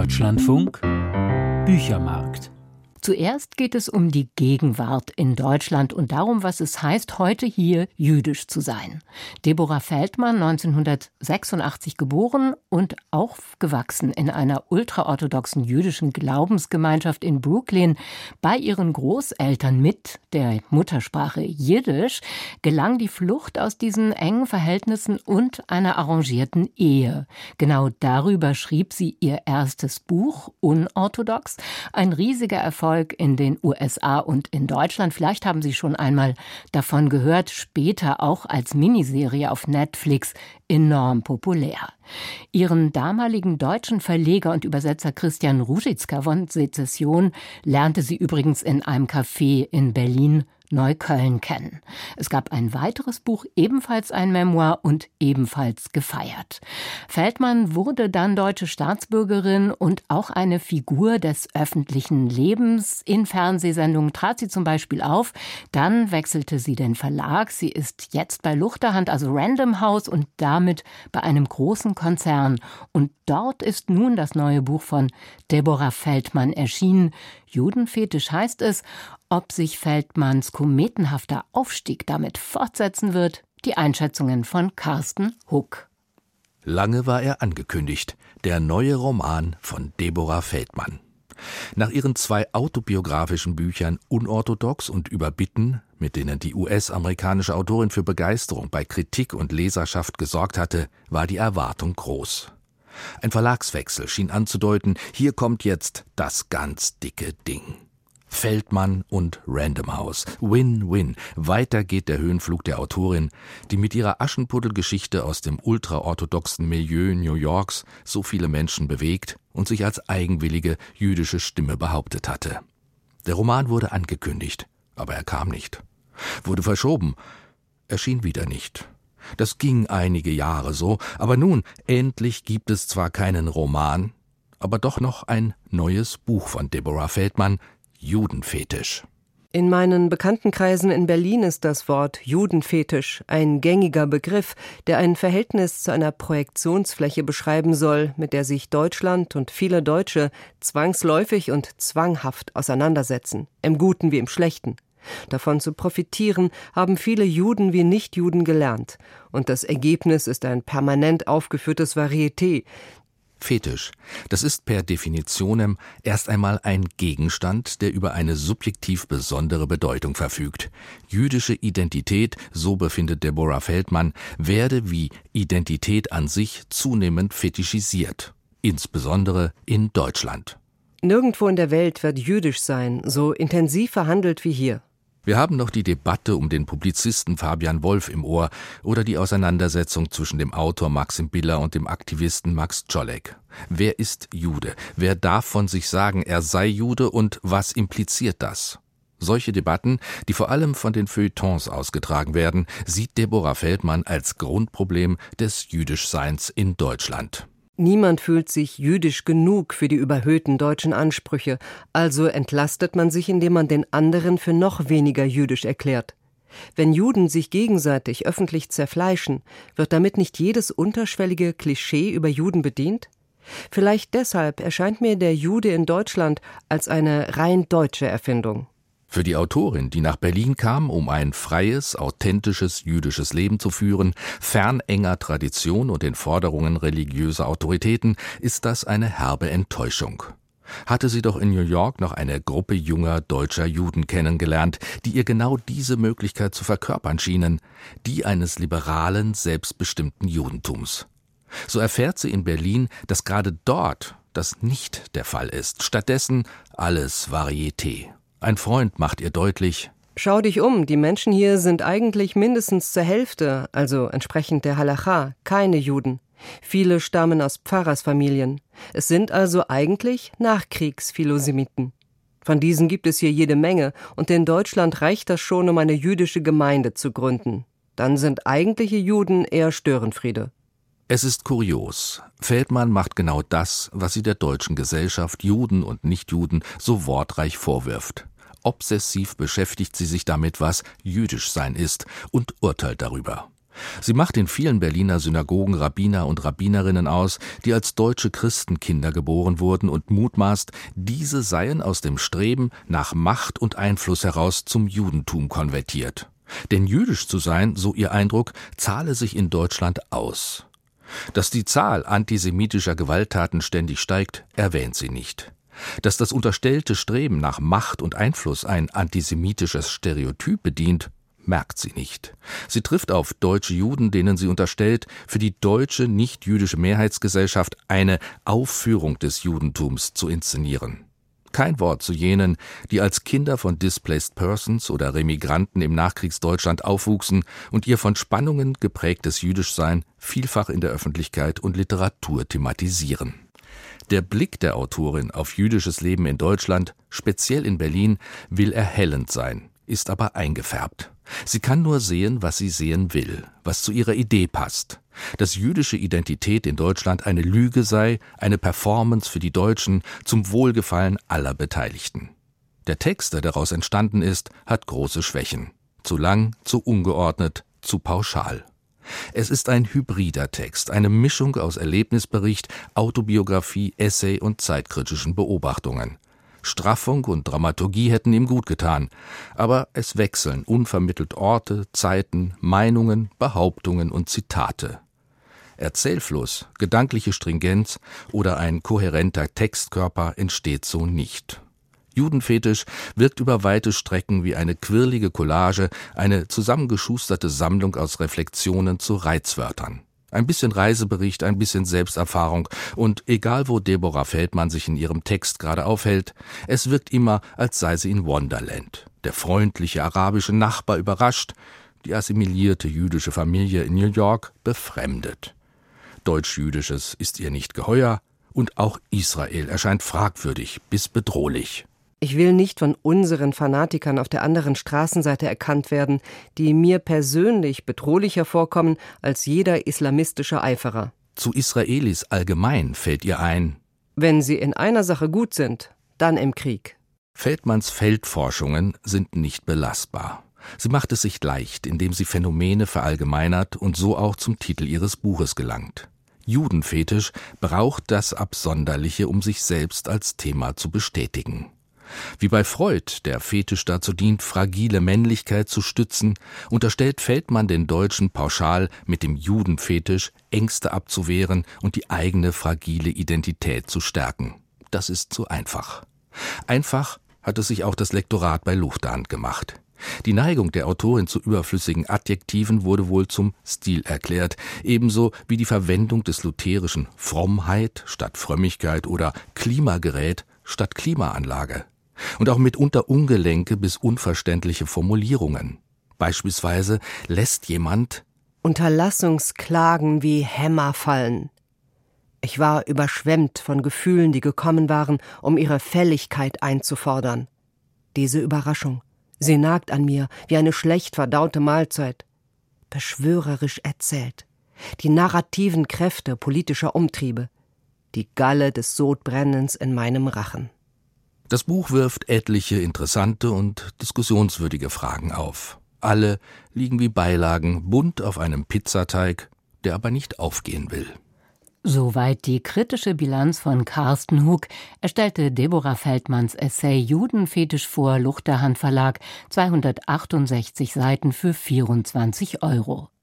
Deutschlandfunk Büchermarkt. Zuerst geht es um die Gegenwart in Deutschland und darum, was es heißt, heute hier jüdisch zu sein. Deborah Feldman, 1986 geboren und aufgewachsen in einer ultraorthodoxen jüdischen Glaubensgemeinschaft in Brooklyn. Bei ihren Großeltern mit der Muttersprache Jiddisch gelang die Flucht aus diesen engen Verhältnissen und einer arrangierten Ehe. Genau darüber schrieb sie ihr erstes Buch, Unorthodox, ein riesiger Erfolg in den USA und in Deutschland. Vielleicht haben Sie schon einmal davon gehört, später auch als Miniserie auf Netflix enorm populär. Ihren damaligen deutschen Verleger und Übersetzer Christian Ruzicka von Sezession lernte sie übrigens in einem Café in Berlin Neukölln kennen. Es gab ein weiteres Buch, ebenfalls ein Memoir und ebenfalls gefeiert. Feldman wurde dann deutsche Staatsbürgerin und auch eine Figur des öffentlichen Lebens. In Fernsehsendungen trat sie zum Beispiel auf. Dann wechselte sie den Verlag. Sie ist jetzt bei Luchterhand, also Random House, und damit bei einem großen Konzern. Und dort ist nun das neue Buch von Deborah Feldman erschienen. Judenfetisch heißt es. Ob sich Feldmans kometenhafter Aufstieg damit fortsetzen wird, die Einschätzungen von Carsten Huck. Lange war er angekündigt, der neue Roman von Deborah Feldman. Nach ihren 2 autobiografischen Büchern Unorthodox und Überbitten, mit denen die US-amerikanische Autorin für Begeisterung bei Kritik und Leserschaft gesorgt hatte, war die Erwartung groß. Ein Verlagswechsel schien anzudeuten, hier kommt jetzt das ganz dicke Ding. Feldman und Random House. Win-win. Weiter geht der Höhenflug der Autorin, die mit ihrer Aschenputtel-Geschichte aus dem ultraorthodoxen Milieu New Yorks so viele Menschen bewegt und sich als eigenwillige jüdische Stimme behauptet hatte. Der Roman wurde angekündigt, aber er kam nicht. Wurde verschoben, erschien wieder nicht. Das ging einige Jahre so, aber nun, endlich gibt es zwar keinen Roman, aber doch noch ein neues Buch von Deborah Feldman, Judenfetisch. In meinen Bekanntenkreisen in Berlin ist das Wort Judenfetisch ein gängiger Begriff, der ein Verhältnis zu einer Projektionsfläche beschreiben soll, mit der sich Deutschland und viele Deutsche zwangsläufig und zwanghaft auseinandersetzen, im Guten wie im Schlechten. Davon zu profitieren haben viele Juden wie Nichtjuden gelernt. Und das Ergebnis ist ein permanent aufgeführtes Varieté. Fetisch, das ist per Definitionem erst einmal ein Gegenstand, der über eine subjektiv besondere Bedeutung verfügt. Jüdische Identität, so befindet Deborah Feldman, werde wie Identität an sich zunehmend fetischisiert, insbesondere in Deutschland. Nirgendwo in der Welt wird jüdisch sein so intensiv verhandelt wie hier. Wir haben noch die Debatte um den Publizisten Fabian Wolf im Ohr oder die Auseinandersetzung zwischen dem Autor Maxim Biller und dem Aktivisten Max Czolek. Wer ist Jude? Wer darf von sich sagen, er sei Jude, und was impliziert das? Solche Debatten, die vor allem von den Feuilletons ausgetragen werden, sieht Deborah Feldman als Grundproblem des Jüdischseins in Deutschland. Niemand fühlt sich jüdisch genug für die überhöhten deutschen Ansprüche, also entlastet man sich, indem man den anderen für noch weniger jüdisch erklärt. Wenn Juden sich gegenseitig öffentlich zerfleischen, wird damit nicht jedes unterschwellige Klischee über Juden bedient? Vielleicht deshalb erscheint mir der Jude in Deutschland als eine rein deutsche Erfindung. Für die Autorin, die nach Berlin kam, um ein freies, authentisches jüdisches Leben zu führen, fern enger Tradition und den Forderungen religiöser Autoritäten, ist das eine herbe Enttäuschung. Hatte sie doch in New York noch eine Gruppe junger deutscher Juden kennengelernt, die ihr genau diese Möglichkeit zu verkörpern schienen, die eines liberalen, selbstbestimmten Judentums. So erfährt sie in Berlin, dass gerade dort das nicht der Fall ist. Stattdessen alles Varieté. Ein Freund macht ihr deutlich: Schau dich um, die Menschen hier sind eigentlich mindestens zur Hälfte, also entsprechend der Halacha, keine Juden. Viele stammen aus Pfarrersfamilien. Es sind also eigentlich Nachkriegs-Philosemiten. Von diesen gibt es hier jede Menge, und in Deutschland reicht das schon, um eine jüdische Gemeinde zu gründen. Dann sind eigentliche Juden eher Störenfriede. Es ist kurios. Feldman macht genau das, was sie der deutschen Gesellschaft, Juden und Nichtjuden, so wortreich vorwirft. Obsessiv beschäftigt sie sich damit, was jüdisch sein ist, und urteilt darüber. Sie macht in vielen Berliner Synagogen Rabbiner und Rabbinerinnen aus, die als deutsche Christenkinder geboren wurden und mutmaßt, diese seien aus dem Streben nach Macht und Einfluss heraus zum Judentum konvertiert. Denn jüdisch zu sein, so ihr Eindruck, zahle sich in Deutschland aus. Dass die Zahl antisemitischer Gewalttaten ständig steigt, erwähnt sie nicht. Dass das unterstellte Streben nach Macht und Einfluss ein antisemitisches Stereotyp bedient, merkt sie nicht. Sie trifft auf deutsche Juden, denen sie unterstellt, für die deutsche nicht-jüdische Mehrheitsgesellschaft eine Aufführung des Judentums zu inszenieren. Kein Wort zu jenen, die als Kinder von Displaced Persons oder Remigranten im Nachkriegsdeutschland aufwuchsen und ihr von Spannungen geprägtes Jüdischsein vielfach in der Öffentlichkeit und Literatur thematisieren. Der Blick der Autorin auf jüdisches Leben in Deutschland, speziell in Berlin, will erhellend sein, ist aber eingefärbt. Sie kann nur sehen, was sie sehen will, was zu ihrer Idee passt. Dass jüdische Identität in Deutschland eine Lüge sei, eine Performance für die Deutschen, zum Wohlgefallen aller Beteiligten. Der Text, der daraus entstanden ist, hat große Schwächen. Zu lang, zu ungeordnet, zu pauschal. Es ist ein hybrider Text, eine Mischung aus Erlebnisbericht, Autobiografie, Essay und zeitkritischen Beobachtungen. Straffung und Dramaturgie hätten ihm gut getan, aber es wechseln unvermittelt Orte, Zeiten, Meinungen, Behauptungen und Zitate. Erzählfluss, gedankliche Stringenz oder ein kohärenter Textkörper entsteht so nicht. Judenfetisch wirkt über weite Strecken wie eine quirlige Collage, eine zusammengeschusterte Sammlung aus Reflexionen zu Reizwörtern. Ein bisschen Reisebericht, ein bisschen Selbsterfahrung und egal wo Deborah Feldmann sich in ihrem Text gerade aufhält, es wirkt immer, als sei sie in Wonderland. Der freundliche arabische Nachbar überrascht, die assimilierte jüdische Familie in New York befremdet. Deutsch-Jüdisches ist ihr nicht geheuer und auch Israel erscheint fragwürdig bis bedrohlich. Ich will nicht von unseren Fanatikern auf der anderen Straßenseite erkannt werden, die mir persönlich bedrohlicher vorkommen als jeder islamistische Eiferer. Zu Israelis allgemein fällt ihr ein: Wenn sie in einer Sache gut sind, dann im Krieg. Feldmanns Feldforschungen sind nicht belastbar. Sie macht es sich leicht, indem sie Phänomene verallgemeinert und so auch zum Titel ihres Buches gelangt. Judenfetisch braucht das Absonderliche, um sich selbst als Thema zu bestätigen. Wie bei Freud, der Fetisch dazu dient, fragile Männlichkeit zu stützen, unterstellt Feldmann den Deutschen pauschal, mit dem Judenfetisch Ängste abzuwehren und die eigene fragile Identität zu stärken. Das ist zu einfach. Einfach hat es sich auch das Lektorat bei Luchterhand gemacht. Die Neigung der Autorin zu überflüssigen Adjektiven wurde wohl zum Stil erklärt, ebenso wie die Verwendung des lutherischen Frommheit statt Frömmigkeit oder Klimagerät statt Klimaanlage. Und auch mitunter ungelenke bis unverständliche Formulierungen. Beispielsweise lässt jemand Unterlassungsklagen wie Hämmer fallen. Ich war überschwemmt von Gefühlen, die gekommen waren, um ihre Fälligkeit einzufordern. Diese Überraschung, sie nagt an mir wie eine schlecht verdaute Mahlzeit. Beschwörerisch erzählt. Die narrativen Kräfte politischer Umtriebe. Die Galle des Sodbrennens in meinem Rachen. Das Buch wirft etliche interessante und diskussionswürdige Fragen auf. Alle liegen wie Beilagen bunt auf einem Pizzateig, der aber nicht aufgehen will. Soweit die kritische Bilanz von Carsten Hug, erstellte Deborah Feldmanns Essay Judenfetisch vor, Luchterhand Verlag, 268 Seiten für 24 €.